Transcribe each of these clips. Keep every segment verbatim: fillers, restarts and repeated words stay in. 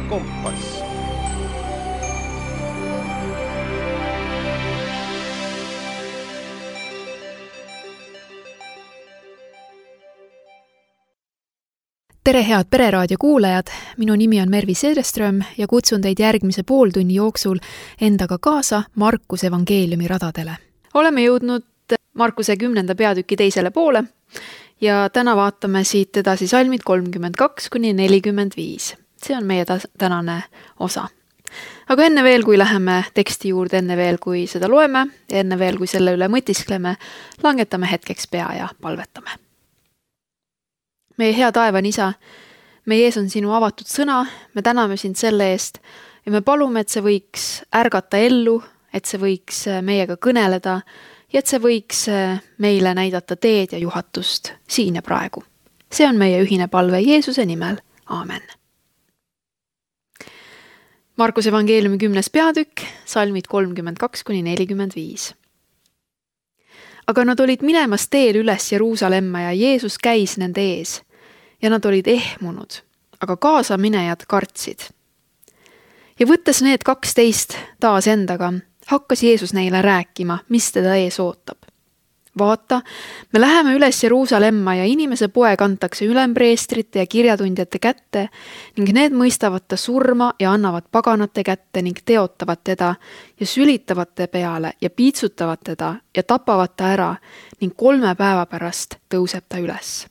kompass. Tere head Pereraadio kuulajad, minu nimi on Mervi Sedeström ja kutsun teid järgmise pooltunni jooksul endaga kaasa Markuse evangeeliumi radadele. Oleme jõudnud Markuse kümnenda peatüki teisele poole ja täna vaatame siit edasi salmid kolmkümmend kaks kuni nelikümmend viis. See on meie ta- tänane osa. Aga enne veel, kui läheme teksti juurde, enne veel, kui seda loeme ja enne veel, kui selle üle mõtiskleme, langetame hetkeks pea ja palvetame. Meie hea taevan isa, meie ees on sinu avatud sõna, me täname sind selle eest ja me palume, et see võiks ärgata ellu, et see võiks meiega kõneleda ja et see võiks meile näidata teed ja juhatust siin ja praegu. See on meie ühine palve Jeesuse nimel. Aamen. Markuse evangeeliumi kümnes peatükk, salmid kolmkümmend kaks kuni nelikümmend viis. Aga nad olid minemas teel üles Jeruusalemma ja Jeesus käis nende ees. Ja nad olid ehmunud, aga kaasa minejad kartsid. Ja võttes need kaksteist taas endaga, hakkas Jeesus neile rääkima, mis teda ees ootab. Vaata, me läheme üles Jeruusalemma ja inimese poeg antakse ülempreestrite ja kirjatundjate kätte ning need mõistavad ta surma ja annavad paganate kätte ning teotavad teda ja sülitavad ta peale ja piitsutavad teda ja tapavad ta ära ning kolme päeva pärast tõuseb ta üles.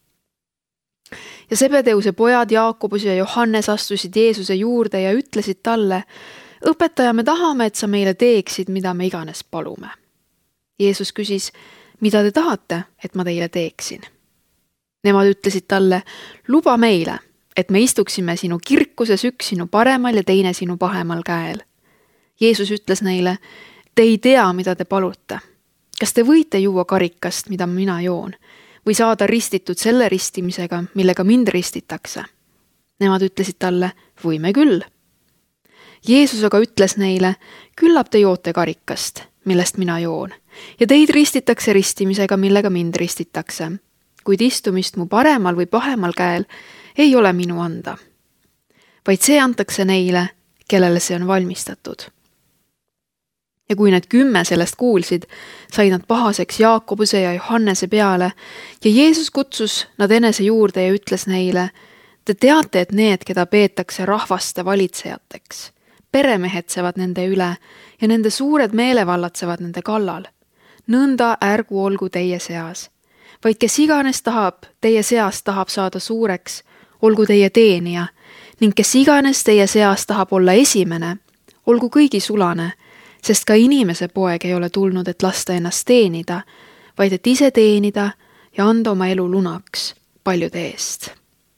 Ja Sebedeuse pojad Jaakobus ja Johannes astusid Jeesuse juurde ja ütlesid talle, õpetaja, me tahame, et sa meile teeksid, mida me iganes palume. Jeesus küsis, mida te tahate, et ma teile teeksin? Nemad ütlesid talle, luba meile, et me istuksime sinu kirkuses üks sinu paremal ja teine sinu pahemal käel. Jeesus ütles neile, te ei tea, mida te palute. Kas te võite juua karikast, mida mina joon? Või saada ristitud selle ristimisega, millega mind ristitakse. Nemad ütlesid talle, võime küll. Jeesus aga ütles neile, küllap te joote karikast, millest mina joon, ja teid ristitakse ristimisega, millega mind ristitakse. Kuid istumist mu paremal või pahemal käel ei ole minu anda, vaid see antakse neile, kellele see on valmistatud. Ja kui need kümme sellest kuulsid, said nad pahaseks Jaakobuse ja Johannese peale ja Jeesus kutsus nad enese juurde ja ütles neile, te teate, et need, keda peetakse rahvaste valitsejateks, peremehetsevad nende üle ja nende suured meelevallatsevad nende kallal. Nõnda ärgu olgu teie seas, vaid kes iganes tahab, teie seas tahab saada suureks, olgu teie teenija, ning kes iganes teie seas tahab olla esimene, olgu kõigi sulane, sest ka inimese poeg ei ole tulnud, et lasta ennast teenida, vaid et ise teenida ja anda oma elu lunaks paljude eest.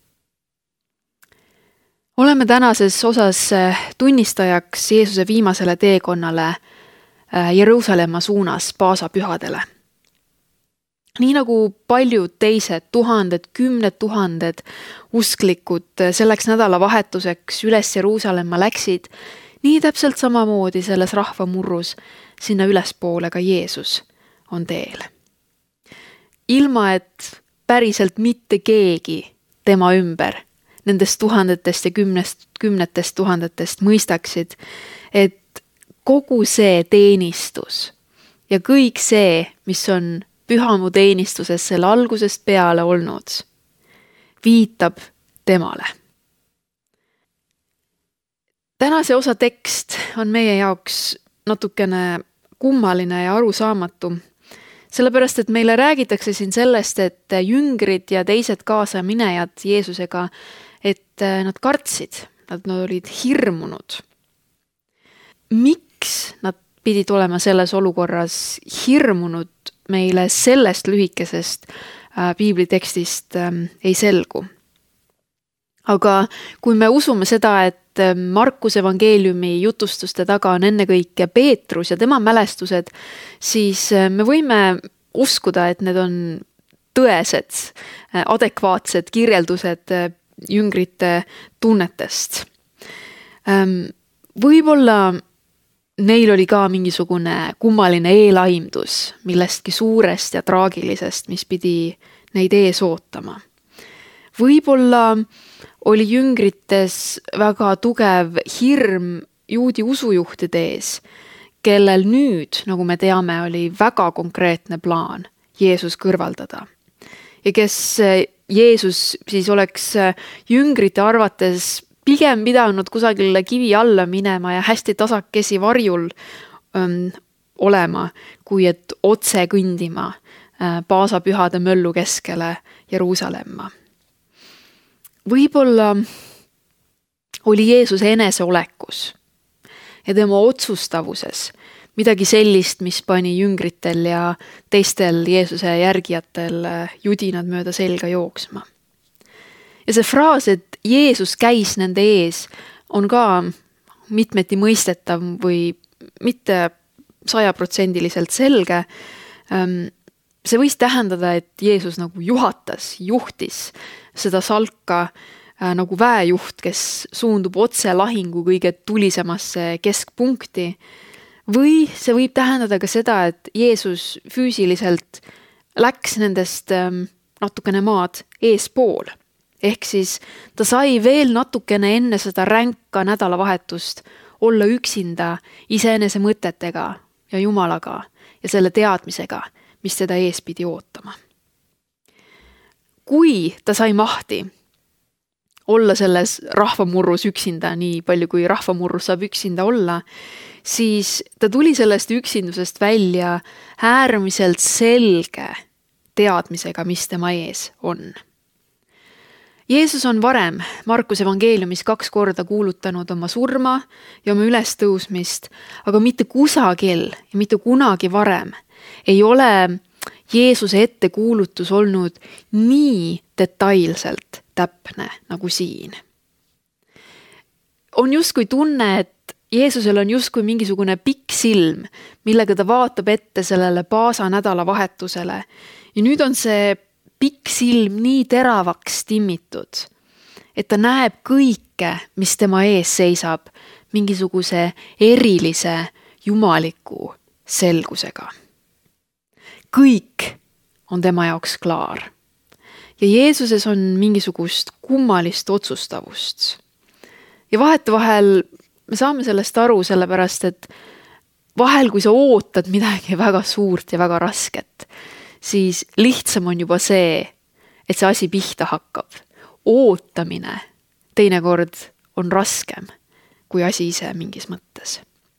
Oleme tänases osas tunnistajaks Jeesuse viimasele teekonnale Jeruusalemma suunas paasapühadele. Nii nagu paljud teised tuhanded, kümned tuhanded usklikud selleks nädalavahetuseks üles Jeruusalemma läksid, nii täpselt samamoodi selles rahvamurrus sinna ülespoole ka Jeesus on teel. Ilma, et päriselt mitte keegi tema ümber nendest tuhandetest ja kümnest, kümnetest tuhandetest mõistaksid, et kogu see teenistus ja kõik see, mis on pühamu teenistuses selle algusest peale olnud, viitab temale. Tänase osa tekst on meie jaoks natukene kummaline ja arusaamatu, sellepärast, et meile räägitakse siin sellest, et jüngrid ja teised kaasaminejad Jeesusega, et nad kartsid, nad olid hirmunud. Miks nad pidid olema selles olukorras hirmunud, meile sellest lühikesest piiblitekstist ei selgu. Aga kui me usume seda, et Markuse evangeeliumi jutustuste taga on ennekõike Peetrus ja tema mälestused, siis me võime uskuda, et need on tõesed, adekvaatsed kirjeldused jüngrite tunnetest. Võib-olla neil oli ka mingisugune kummaline eelaimdus millestki suurest ja traagilisest, mis pidi neid ees ootama. Võib-olla oli jüngrites väga tugev hirm juudi usujuhtide ees, kellel nüüd, nagu me teame, oli väga konkreetne plaan Jeesus kõrvaldada. Ja kes Jeesus siis oleks jüngrite arvates pigem pidanud kusagile kivi alla minema ja hästi tasakesi varjul öm, olema, kui et otse kõndima äh, paasapühade möllu keskele Jeruusalemma. Võib-olla oli Jeesuse eneseolekus ja tema otsustavuses midagi sellist, mis pani jüngritel ja teistel Jeesuse järgijatel judinad mööda selga jooksma. Ja see fraas, et Jeesus käis nende ees, on ka mitmeti mõistetav või mitte sajaprotsendiliselt selge. See võis tähendada, et Jeesus nagu juhatas, juhtis seda salka nagu väejuht, kes suundub otse lahingu kõige tulisemasse keskpunkti. Või see võib tähendada ka seda, et Jeesus füüsiliselt läks nendest natukene maad eespool. Ehk siis ta sai veel natukene enne seda ränka nädalavahetust olla üksinda iseenese mõtetega ja Jumalaga ja selle teadmisega, mis teda ees pidi ootama. Kui ta sai mahti olla selles rahvamurrus üksinda, nii palju kui rahvamurrus saab üksinda olla, siis ta tuli sellest üksindusest välja äärmiselt selge teadmisega, mis tema ees on. Jeesus on varem Markuse evangeeliumis kaks korda kuulutanud oma surma ja oma ülestõusmist, aga mitte kusagil ja mitte kunagi varem ei ole Jeesuse ettekuulutus olnud nii detailselt täpne nagu siin. On justkui tunne, et Jeesusel on justkui mingisugune pikk silm, millega ta vaatab ette sellele paasa nädalavahetusele. Ja nüüd on see pikk silm nii teravaks timmitud, et ta näeb kõike, mis tema ees seisab, mingisuguse erilise jumaliku selgusega. Kõik on tema jaoks klaar. Ja Jeesuses on mingisugust kummalist otsustavust. Ja vahetevahel me saame sellest aru sellepärast, et vahel, kui sa ootad midagi väga suurt ja väga rasket, siis lihtsam on juba see, et see asi pihta hakkab. Ootamine teinekord on raskem kui asi ise mingis mõttes.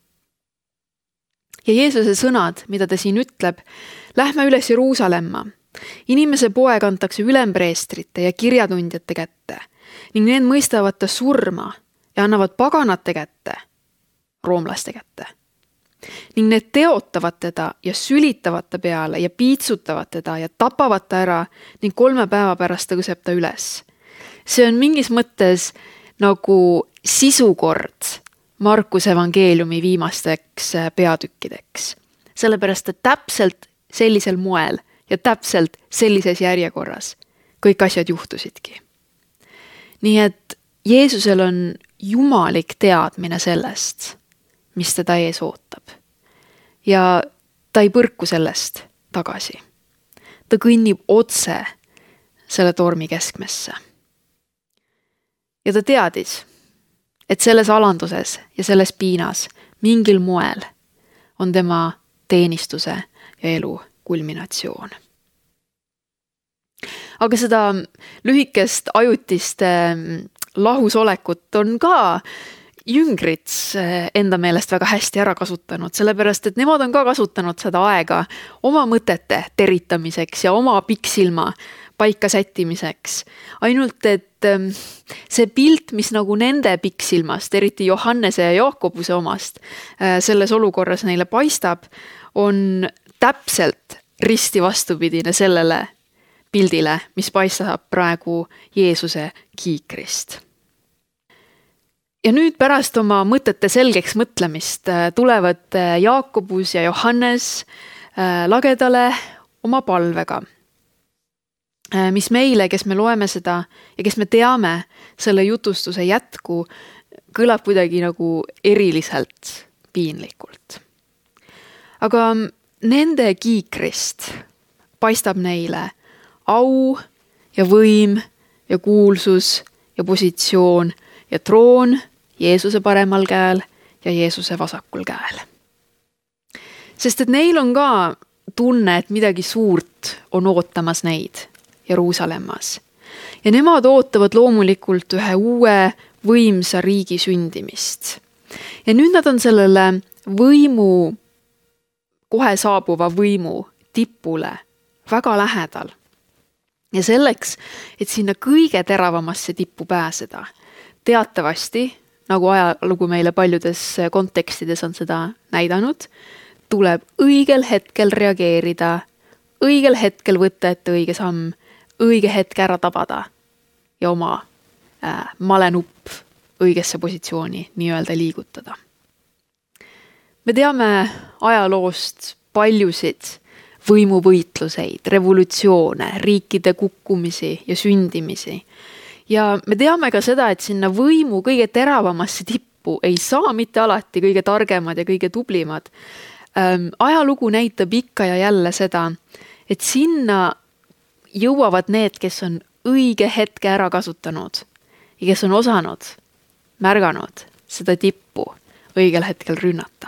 Ja Jeesuse sõnad, mida ta siin ütleb, lähme üles Jeruusalemma. Inimese poeg antakse ülempreestrite ja kirjatundjate kätte ning need mõistavad ta surma ja annavad paganate kätte, roomlaste kätte. Ning need teotavad teda ja sülitavad ta peale ja piitsutavad teda ja tapavad ta ära ning kolme päeva pärast tõuseb ta üles. See on mingis mõttes nagu sisukord Markuse evangeeliumi viimasteks peatükkideks. Sellepärast, et täpselt sellisel moel ja täpselt sellises järjekorras kõik asjad juhtusidki. Nii et Jeesusel on jumalik teadmine sellest, mis teda ees ootab. Ja ta ei põrku sellest tagasi. Ta kõnnib otse selle tormi keskmesse. Ja ta teadis, et selles alanduses ja selles piinas mingil moel on tema teenistuse ja elu kulminatsioon. Aga seda lühikest ajutist lahusolekut on ka jüngrid enda meelest väga hästi ära kasutanud, sellepärast et nemad on ka kasutanud seda aega oma mõtete teritamiseks ja oma pikksilma paika sättimiseks. Ainult, et see pilt, mis nagu nende pikksilmast, eriti Johannese ja Jaakobuse omast, selles olukorras neile paistab, on täpselt risti vastupidine sellele pildile, mis paistab praegu Jeesuse kiikrist. Ja nüüd pärast oma mõtete selgeks mõtlemist tulevad Jaakobus ja Johannes lagedale oma palvega, mis meile, kes me loeme seda ja kes me teame selle jutustuse jätku, kõlab kuidagi nagu eriliselt piinlikult. Aga nende kiikrist paistab neile au ja võim ja kuulsus ja positsioon ja troon Jeesuse paremal käel ja Jeesuse vasakul käel. Sest et neil on ka tunne, et midagi suurt on ootamas neid Jeruusalemmas. Ja nemad ootavad loomulikult ühe uue võimsa riigi sündimist. Ja nüüd nad on sellele võimu, kohe saabuva võimu tipule väga lähedal. Ja selleks, et sinna kõige teravamasse tippu pääseda, teatavasti, nagu ajalugu meile paljudes kontekstides on seda näidanud, tuleb õigel hetkel reageerida, õigel hetkel võtta ette õige samm, õige hetk ära tabada ja oma äh, malenupp õigesse positsiooni nii-öelda liigutada. Me teame ajaloost paljusid võimuvõitluseid, revolutsioone, riikide kukkumisi ja sündimisi. Ja me teame ka seda, et sinna võimu kõige teravamasse tippu ei saa mitte alati kõige targemad ja kõige tublimad. Ähm, ajalugu näitab ikka ja jälle seda, et sinna jõuavad need, kes on õige hetke ära kasutanud ja kes on osanud, märganud seda tippu õigel hetkel rünnata.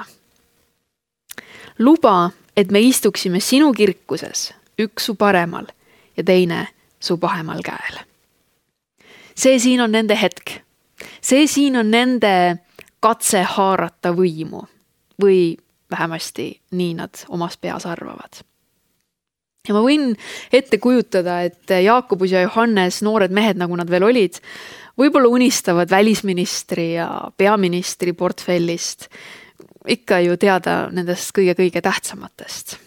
Luba, et me istuksime sinu kirkuses, üks su paremal ja teine su pahemal käel. See siin on nende hetk. See siin on nende katse haarata võimu või vähemasti nii nad omas peas arvavad. Ja ma võin ette kujutada, et Jaakobus ja Johannes, noored mehed, nagu nad veel olid, võib-olla unistavad välisministri ja peaministri portfellist, ikka ju teada nendest kõige-kõige tähtsamatest.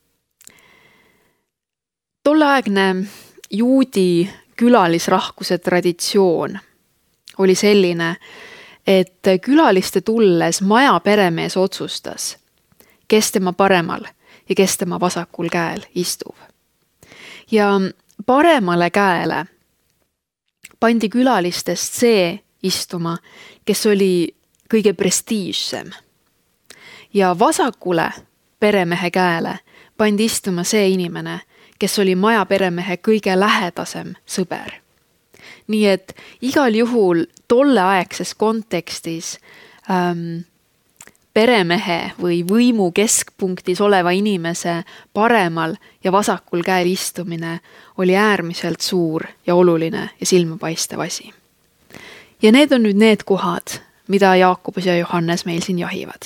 Tolleaegne juudi külalisrahkuse traditsioon oli selline, et külaliste tulles maja peremees otsustas, kes tema paremal ja kes tema vasakul käel istub. Ja paremale käele pandi külalistest see istuma, kes oli kõige prestiižsem. Ja vasakule peremehe käele pandi istuma see inimene, kes oli maja peremehe kõige lähedasem sõber. Nii et igal juhul tolleaegses kontekstis ähm, peremehe või võimu keskpunktis oleva inimese paremal ja vasakul käel istumine oli äärmiselt suur ja oluline ja silmapaistev asi. Ja need on nüüd need kohad, mida Jaakobus ja Johannes meil siin jahivad.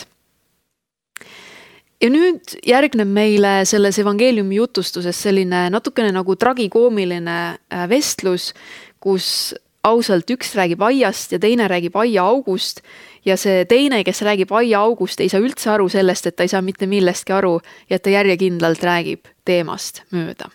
Ja nüüd järgneb meile selles evangeeliumi jutustuses selline natukene nagu tragikoomiline vestlus, kus ausalt üks räägib aiast ja teine räägib aia august ja see teine, kes räägib aia august, ei saa üldse aru sellest, et ta ei saa mitte millestki aru ja et ta järjekindlalt räägib teemast mööda.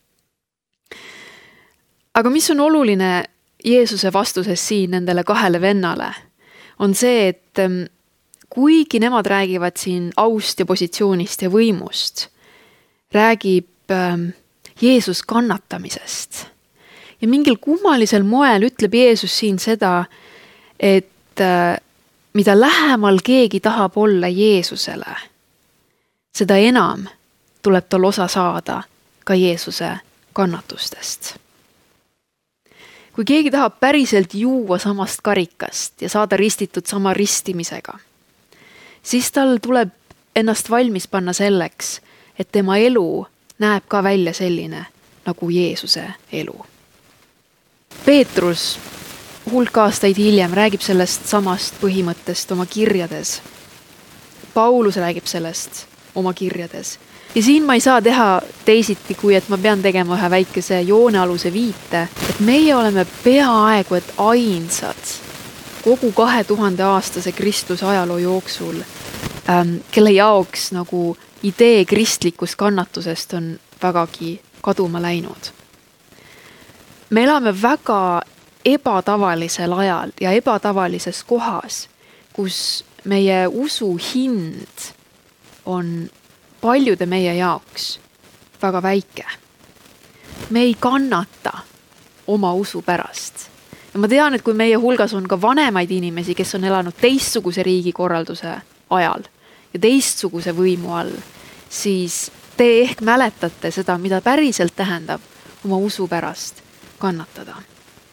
Aga mis on oluline Jeesuse vastuses siin nendele kahele vennale, on see, et kuigi nemad räägivad siin aust ja positsioonist ja võimust, räägib Jeesus kannatamisest. Ja mingil kummalisel moel ütleb Jeesus siin seda, et mida lähemal keegi tahab olla Jeesusele, seda enam tuleb tal osa saada ka Jeesuse kannatustest. Kui keegi tahab päriselt juua samast karikast ja saada ristitud sama ristimisega, siis tal tuleb ennast valmis panna selleks, et tema elu näeb ka välja selline nagu Jeesuse elu. Peetrus hulk aastaid hiljem räägib sellest samast põhimõttest oma kirjades. Paulus räägib sellest oma kirjades. Ja siin ma ei saa teha teisiti, kui et ma pean tegema ühe väikese joonealuse viite, et meie oleme peaaegu et ainsad kogu kahe tuhande aastase kristluse ajaloo jooksul, ähm, kelle jaoks nagu idee kristlikust kannatusest on vägagi kaduma läinud. Me elame väga ebatavalisel ajal ja ebatavalises kohas, kus meie usu hind on paljude meie jaoks väga väike. Me ei kannata oma usu pärast. Ja ma tean, et kui meie hulgas on ka vanemaid inimesi, kes on elanud teistsuguse riigikorralduse ajal ja teistsuguse võimu all, siis te ehk mäletate seda, mida päriselt tähendab oma usu pärast kannatada.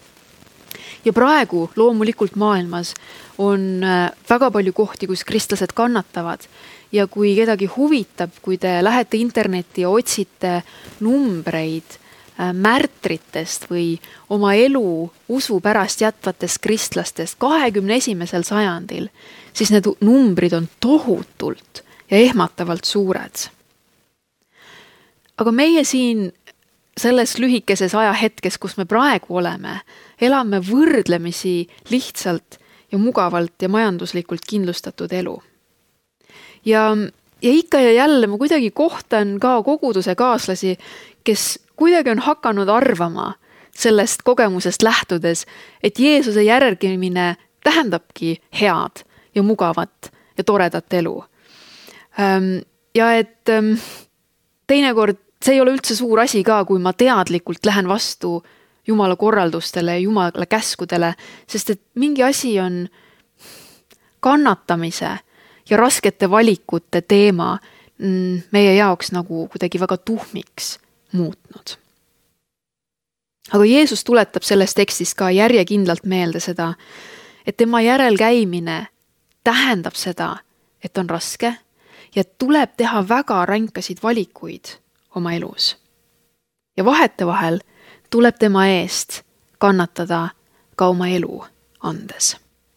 ja praegu loomulikult maailmas on väga palju kohti, kus kristlased kannatavad ja kui kedagi huvitab, kui te lähete internetti ja otsite numbreid märtritest või oma elu usu pärast jätvatest kristlastest kahekümne esimesel sajandil, siis need numbrid on tohutult ja ehmatavalt suured. Aga meie siin selles lühikeses ajahetkes, kus me praegu oleme, elame võrdlemisi lihtsalt ja mugavalt ja majanduslikult kindlustatud elu. Ja, ja ikka ja jälle ma kuidagi kohtan ka koguduse kaaslasi, kes kuidagi on hakanud arvama sellest kogemusest lähtudes, et Jeesuse järgimine tähendabki head ja mugavat ja toredat elu. Ja et teinekord see ei ole üldse suur asi ka, kui ma teadlikult lähen vastu Jumala korraldustele ja Jumala käskudele, sest et mingi asi on kannatamise ja raskete valikute teema meie jaoks nagu kuidagi väga tuhmiks muutnud. Aga Jeesus tuletab selles tekstis ka järjekindlalt meelde seda, et tema järel käimine tähendab seda, et on raske ja tuleb teha väga ränkasid valikuid oma elus. Ja vahetevahel tuleb tema eest kannatada ka oma elu andes.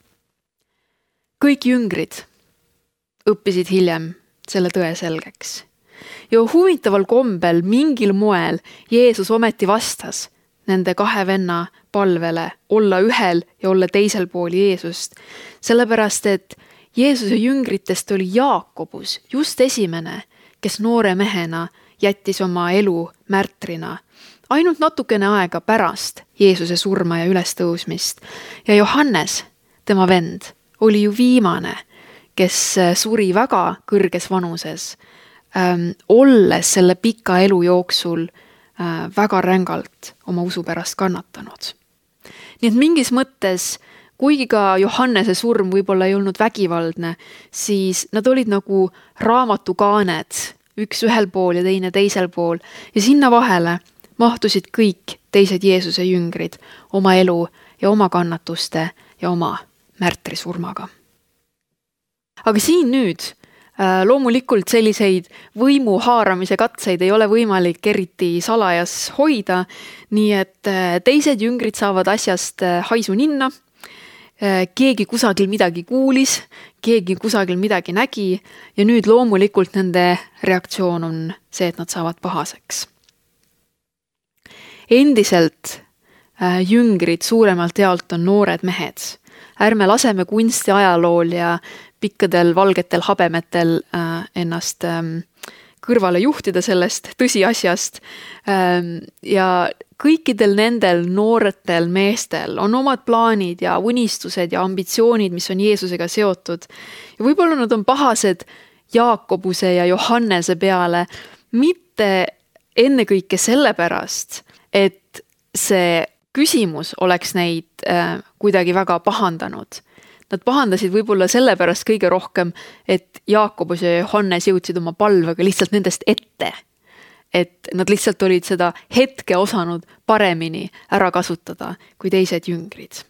Kõik jüngrid õppisid hiljem selle tõe selgeks. Ja huvitaval kombel mingil moel Jeesus ometi vastas nende kahe venna palvele olla ühel ja olla teisel pool Jeesust, sellepärast et Jeesuse jüngritest oli Jaakobus just esimene, kes noore mehena jättis oma elu märtrina ainult natukene aega pärast Jeesuse surma ja ülestõusmist. Ja Johannes, tema vend, oli ju viimane, kes suri väga kõrges vanuses, ähm, olles selle pika elu jooksul äh, väga rängalt oma usu pärast kannatanud. Nii et mingis mõttes, kuigi ka Johannese surm võib-olla ei olnud vägivaldne, siis nad olid nagu raamatukaaned, üks ühel pool ja teine teisel pool ja sinna vahele mahtusid kõik teised Jeesuse jüngrid oma elu ja oma kannatuste ja oma märtrisurmaga. Aga siin nüüd loomulikult selliseid võimu haaramise katseid ei ole võimalik eriti salajas hoida, nii et teised jüngrid saavad asjast haisu ninna, keegi kusagil midagi kuulis, keegi kusagil midagi nägi ja nüüd loomulikult nende reaktsioon on see, et nad saavad pahaseks. Endiselt jüngrid suuremalt jaolt on noored mehed. Ärme laseme kunsti ajalool ja pikkadel valgetel habemetel ennast kõrvale juhtida sellest tõsiasjast ja kõikidel nendel nooretel meestel on omad plaanid ja unistused ja ambitsioonid, mis on Jeesusega seotud. Ja võib-olla nad on pahased Jaakobuse ja Johannese peale, mitte ennekõike sellepärast, et see küsimus oleks neid äh, kuidagi väga pahandanud. Nad pahandasid võib-olla sellepärast kõige rohkem, et Jaakobus ja Johannes jõudsid oma palvega lihtsalt nendest ette. Et nad lihtsalt olid seda hetke osanud paremini ära kasutada kui teised jüngrid.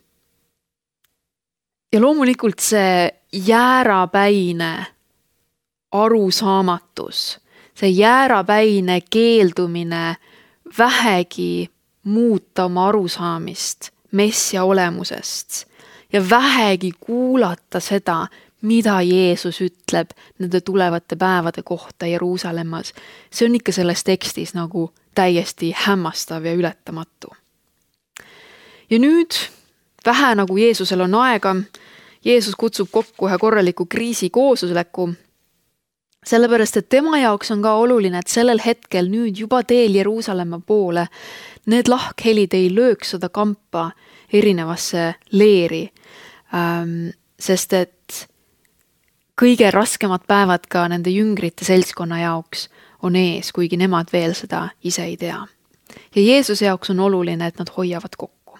Ja loomulikult see jäärapäine arusaamatus, see jäärapäine keeldumine vähegi muuta oma arusaamist messia olemusest ja vähegi kuulata seda, mida Jeesus ütleb nende tulevate päevade kohta Jeruusalemmas. See on ikka selles tekstis nagu täiesti hämmastav ja ületamatu. Ja nüüd, vähe nagu Jeesusel on aega, Jeesus kutsub kokku ühe korraliku kriisikoosoleku, sellepärast, et tema jaoks on ka oluline, et sellel hetkel nüüd juba teel Jeruusalemma poole need lahkhelid ei lööks seda kampa erinevasse leeri, ähm, sest et kõige raskemad päevad ka nende jüngrite seltskonna jaoks on ees, kuigi nemad veel seda ise ei tea. Ja Jeesuse jaoks on oluline, et nad hoiavad kokku.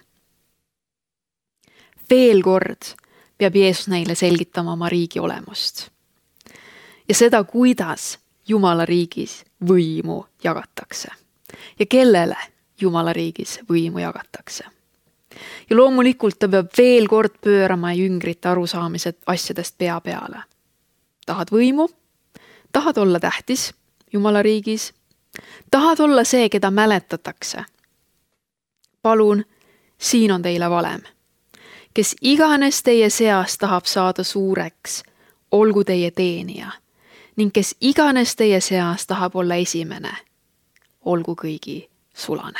Veel kord peab Jeesus neile selgitama oma riigi olemust. Ja seda, kuidas Jumala riigis võimu jagatakse. Ja kellele Jumala riigis võimu jagatakse. Ja loomulikult ta peab veel kord pöörama jüngrite arusaamised asjadest pea peale. Tahad võimu? Tahad olla tähtis Jumala riigis? Tahad olla see, keda mäletatakse? Palun, siin on teile valem. Kes iganes teie seas tahab saada suureks, olgu teie teenija. Ning kes iganes teie seas tahab olla esimene, olgu kõigi sulane.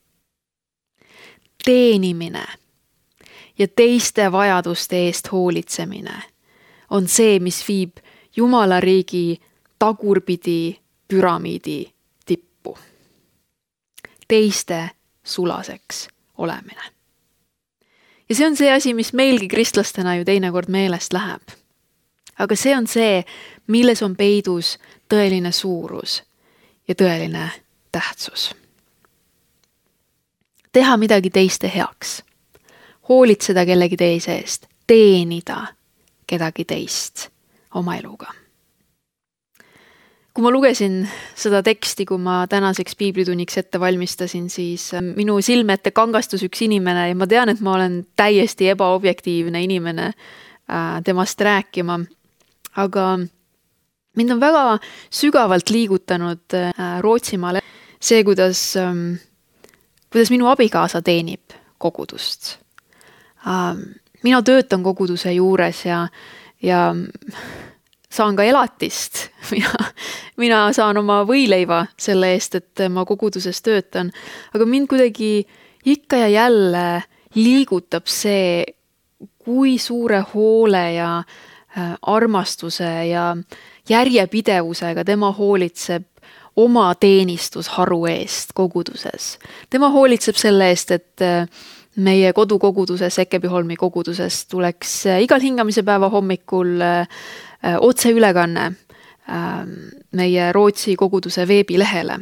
Teenimine ja teiste vajaduste eest hoolitsemine on see, mis viib Jumala riigi tagurpidi püramiidi tippu. Teiste sulaseks olemine. Ja see on see asi, mis meilgi kristlastena ju teinekord meelest läheb. Aga see on see, milles on peidus tõeline suurus ja tõeline tähtsus. Teha midagi teiste heaks, hoolitseda kellegi teise eest, teenida kedagi teist oma eluga. Kui ma lugesin seda teksti, kui ma tänaseks piiblitunniks ette valmistasin, siis minu silme ette kangastus üks inimene ja ma tean, et ma olen täiesti ebaobjektiivne inimene temast rääkima, aga mind on väga sügavalt liigutanud Rootsimaale see, kuidas, kuidas minu abikaasa teenib kogudust. Mina töötan koguduse juures ja, ja saan ka elatist. Mina, mina saan oma võileiva selle eest, et ma koguduses töötan. Aga mind kuidagi ikka ja jälle liigutab see, kui suure hoole ja armastuse ja järjepidevusega tema hoolitseb oma teenistusharu eest koguduses. Tema hoolitseb selle eest, et meie kodukoguduses, Ekebiholmi koguduses tuleks igal hingamise päeva hommikul otse ülekanne meie Rootsi koguduse veebilehele.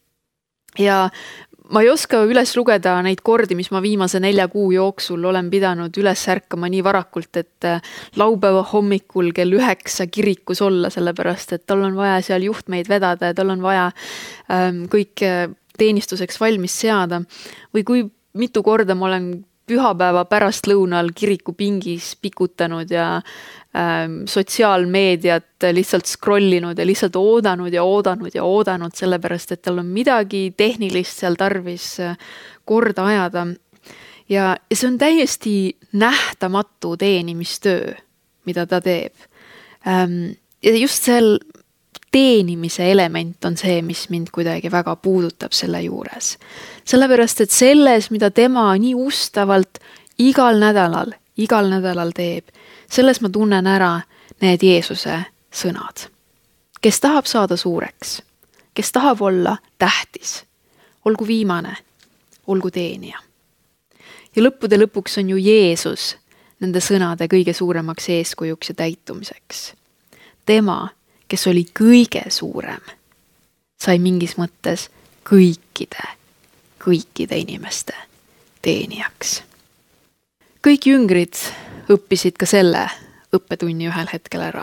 Ja ma ei oska üles lugeda neid kordi, mis ma viimase nelja kuu jooksul olen pidanud üles ärkama nii varakult, et laupäeva hommikul kell üheksa kirikus olla, sellepärast, et tal on vaja seal juhtmeid vedada ja tal on vaja kõik teenistuseks valmis seada. Või kui mitu korda ma olen pühapäeva pärast lõunal kiriku pingis pikutanud ja ähm, sotsiaalmeediat lihtsalt scrollinud ja lihtsalt oodanud ja oodanud ja oodanud, sellepärast, et tal on midagi tehnilist seal tarvis korda ajada. Ja, ja see on täiesti nähtamatu teenimistöö, mida ta teeb. Ähm, ja just seal teenimise element on see, mis mind kuidagi väga puudutab selle juures. Sellepärast, et selles, mida tema nii ustavalt igal nädalal, igal nädalal teeb, selles ma tunnen ära need Jeesuse sõnad. Kes tahab saada suureks, kes tahab olla tähtis, olgu viimane, olgu teenija. Ja lõppude lõpuks on ju Jeesus nende sõnade kõige suuremaks eeskujuks ja täitumiseks. Tema, kes oli kõige suurem, sai mingis mõttes kõikide, kõikide inimeste teenijaks. Kõik jüngrid õppisid ka selle õppetunni ühel hetkel ära.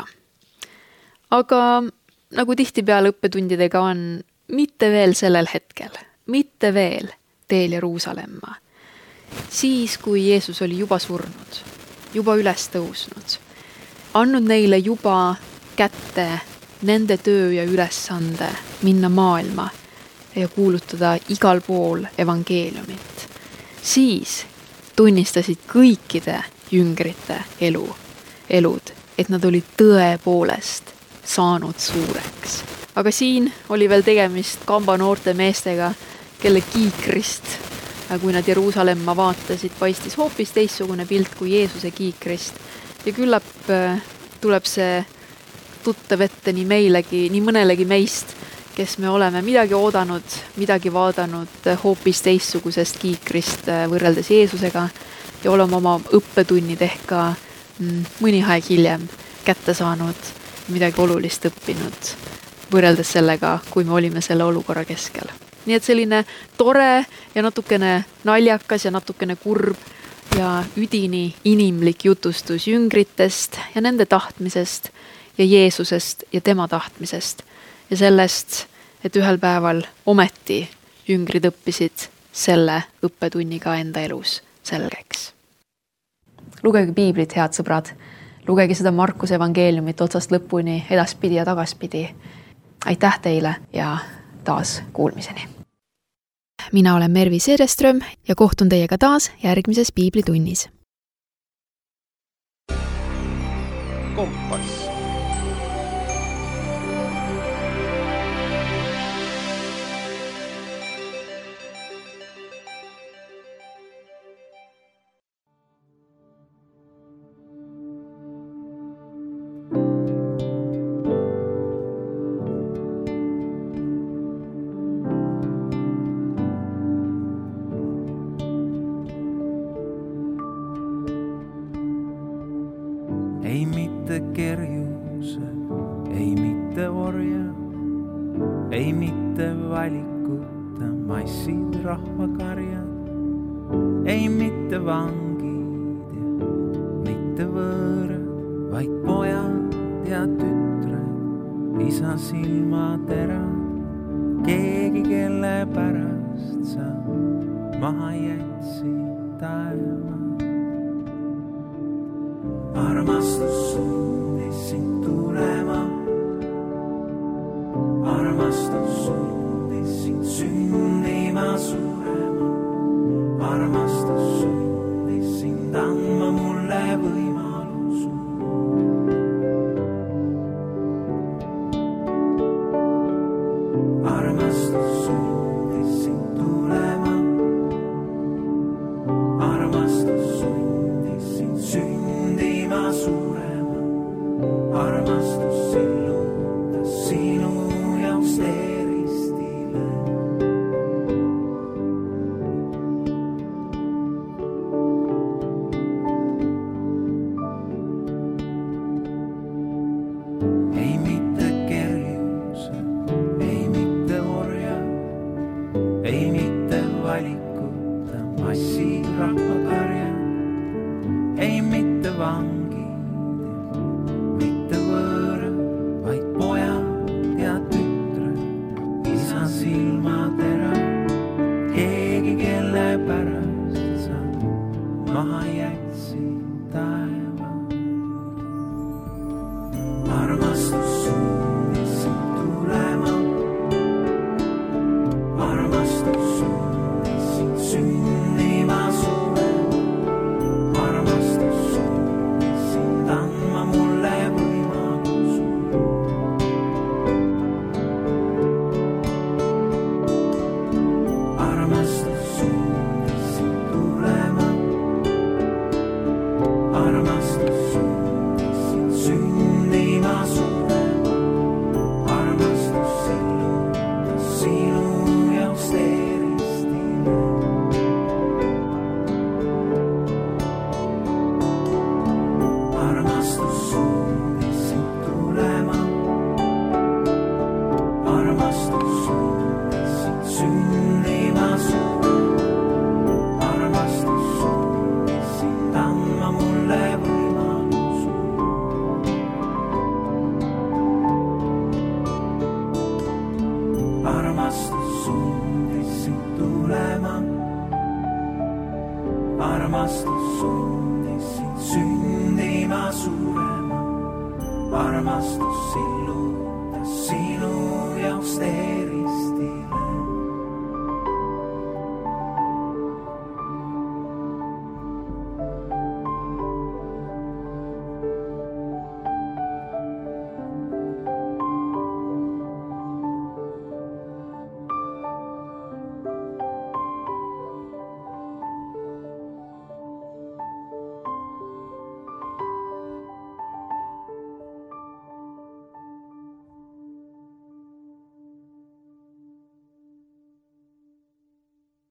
Aga nagu tihtipeale õppetundidega on, mitte veel sellel hetkel, mitte veel teel Jeruusalemma. Siis, kui Jeesus oli juba surnud, juba üles tõusnud, andnud neile juba kätte nende töö ja ülesande minna maailma ja kuulutada igal pool evangeeliumit. Siis tunnistasid kõikide jüngrite elu, elud, et nad olid tõepoolest saanud suureks. Aga siin oli veel tegemist kamba noorte meestega, kelle kiikrist, kui nad Jeruusalemma vaatasid, paistis hoopis teistsugune pilt kui Jeesuse kiikrist. Ja küllap tuleb see tuttav ette nii meilegi, nii mõnelegi meist, kes me oleme midagi oodanud, midagi vaadanud hoopis teistsugusest kiikrist võrreldes Jeesusega ja oleme oma õppetunnid ehk ka mõni aeg hiljem kätte saanud, midagi olulist õppinud võrreldes sellega, kui me olime selle olukorra keskel. Nii et selline tore ja natukene naljakas ja natukene kurb ja üdini inimlik jutustus jüngritest ja nende tahtmisest ja Jeesusest ja tema tahtmisest ja sellest, et ühel päeval ometi jüngrid õppisid selle õppetunniga enda elus selgeks. Lugege piiblit, head sõbrad. Lugege seda Markuse evangeeliumit otsast lõpuni, edaspidi ja tagaspidi. Aitäh teile ja taas kuulmiseni. Mina olen Mervi Seereström ja kohtun teiega taas järgmises piiblitunnis. Kompass. Ei mitte kerjuse, ei mitte orja, ei mitte valikuta massid rahvakarjad, ei mitte vangid ja mitte võõrad, vaid pojad ja tütred, isa silmaterad, keegi, kelle pärast sa maha jätsid taeva. Armastus sundis sind tulema, armastus sundis sind sündima surema, armastus sundis sind andma mulle võimalusu. Armastus sundis sind tulema, armastus sundis sind sündima surema, armastus sillutas sinu jaoks teristile. Ei mitte kerjuse, ei mitte orja, ei mitte valikuta massi rahvakarja, ei mitte vangid, mitte võõrad, vaid pojad ja tütred, isa silmaterad, keegi, kelle pärast sa maha jätsid taeva. Armastus sundis sind tulema, armastus sundis sind sündima surema, armastus sundis sind andma mulle võimalusu. Armastus sundis sind tulema, armastus sundis sind sündima surema, armastus sillutas sinu jaoks teristile. Armastus sundis sind tulema, armastus sundis sind sündima surema, armastus sundis sind andma mulle võimalusu. Armastus sundis sind tulema, armastus sundis sind sündima surema, armastus sillutas